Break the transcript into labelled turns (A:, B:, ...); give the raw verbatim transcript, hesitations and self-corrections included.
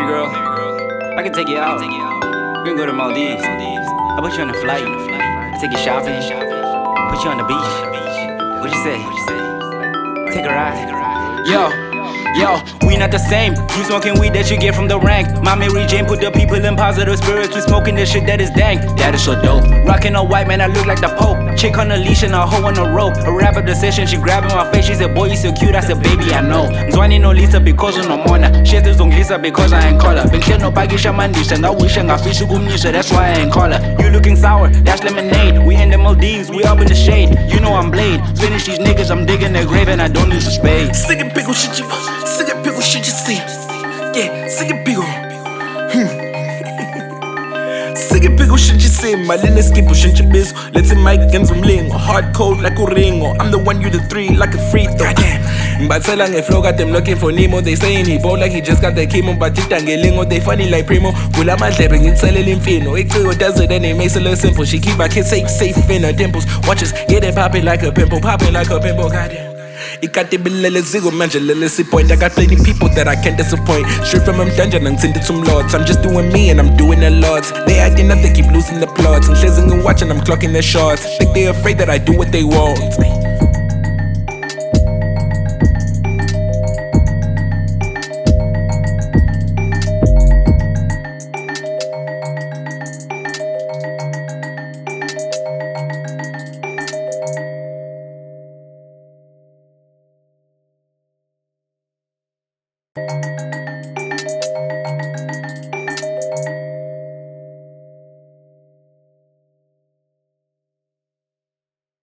A: girl. I can take you out. We can go to Maldives. I'll put you on a flight. I'll take you shopping. Put you on the beach. What'd you say? Take a ride. Yo. Yo, we not the same. You smoking weed that you get from the rank. My Mary Jane put the people in positive spirits. We smoking this shit that is dank. That is so dope. Rocking a white man, I look like the Pope. Chick on a leash and a hoe on a rope. A rapper decision, she grabbing my face. She said, boy, you so cute. I said, baby, I know. Zwani no lisa because no mona. Shit is on lisa because I ain't call her. Been kill no bagisha mandisha. Now we shang fish gumnisha. That's why I ain't call her. You looking sour, that's lemonade. We in the Maldives, we up in the shade. You know I'm Blade. Finish these niggas, I'm digging their grave and I don't use a spade.
B: Sick and pickle shit you Sick and pickle shit you see. Yeah, sick and pickle. Hmm. Sick and pickle shit you see. My little skip shit you biz. Let's in my guns from lingo. Hard code like a ringo. I'm the one, you the three like a free throw. But tell and flow got them looking for Nemo. They saying he bought like he just got the chemo. But it and lingo. They funny like Primo. Pull out my lap and it's a little infino. It clear does it and it makes it look simple. She keep my kids safe, safe in her dimples. Watch us get it popping like a pimple. Popping like a pimple. Goddamn. Ikatibilele zigo manje lele point. I got plenty people that I can't disappoint. Straight from them dungeon and send it some lords. I'm just doing me and I'm doing the lords. They acting up, they keep losing the plots. I'm chasing and watching, I'm clocking their shots. Think they afraid that I do what they want.